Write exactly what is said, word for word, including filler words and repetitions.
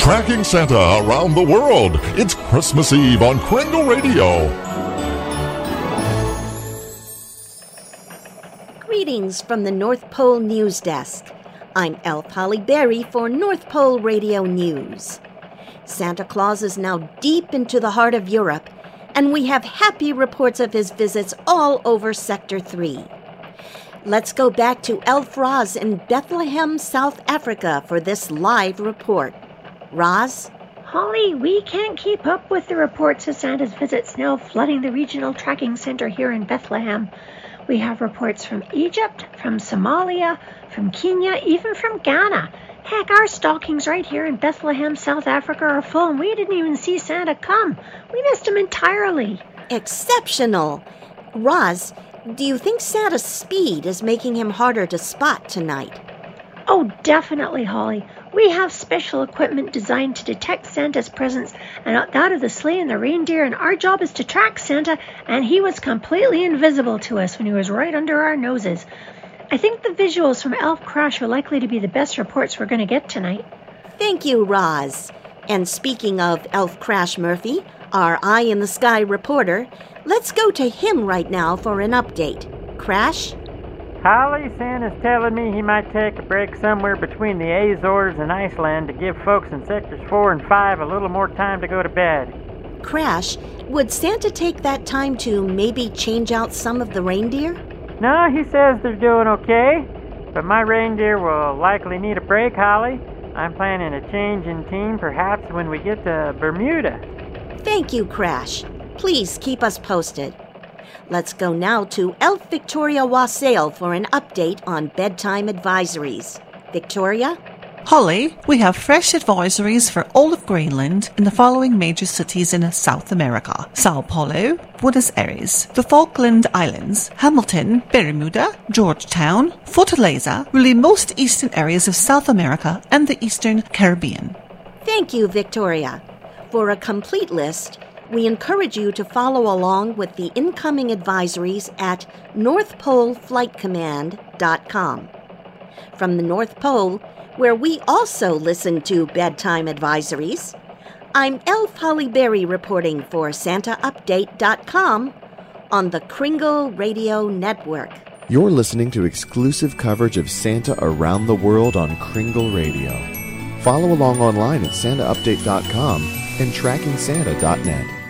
Tracking Santa around the world. It's Christmas Eve on Kringle Radio. Greetings from the North Pole News Desk. I'm Elf Holly Berry for North Pole Radio News. Santa Claus is now deep into the heart of Europe, and we have happy reports of his visits all over Sector three. Let's go back to Elf Roz in Bethlehem, South Africa for this live report. Roz? Holly, we can't keep up with the reports of Santa's visits now flooding the regional tracking center here in Bethlehem. We have reports from Egypt, from Somalia, from Kenya, even from Ghana. Heck, our stockings right here in Bethlehem, South Africa are full, and we didn't even see Santa come. We missed him entirely. Exceptional. Roz, do you think Santa's speed is making him harder to spot tonight? Oh, definitely, Holly. We have special equipment designed to detect Santa's presence and that of the sleigh and the reindeer, and our job is to track Santa, and he was completely invisible to us when he was right under our noses. I think the visuals from Elf Crash are likely to be the best reports we're going to get tonight. Thank you, Roz. And speaking of Elf Crash Murphy, our eye-in-the-sky reporter, let's go to him right now for an update. Crash? Holly, Santa's telling me he might take a break somewhere between the Azores and Iceland to give folks in sectors four and five a little more time to go to bed. Crash, would Santa take that time to maybe change out some of the reindeer? No, he says they're doing okay, but my reindeer will likely need a break, Holly. I'm planning a change in team perhaps when we get to Bermuda. Thank you, Crash. Please keep us posted. Let's go now to Elf Victoria Wassail for an update on bedtime advisories. Victoria? Holly, we have fresh advisories for all of Greenland in the following major cities in South America: Sao Paulo, Buenos Aires, the Falkland Islands, Hamilton, Bermuda, Georgetown, Fortaleza, really most eastern areas of South America and the Eastern Caribbean. Thank you, Victoria. For a complete list, we encourage you to follow along with the incoming advisories at north pole flight command dot com. From the North Pole, where we also listen to bedtime advisories, I'm Elf Holly Berry reporting for Santa Update dot com on the Kringle Radio Network. You're listening to exclusive coverage of Santa around the world on Kringle Radio. Follow along online at Santa Update dot com and tracking Santa dot net.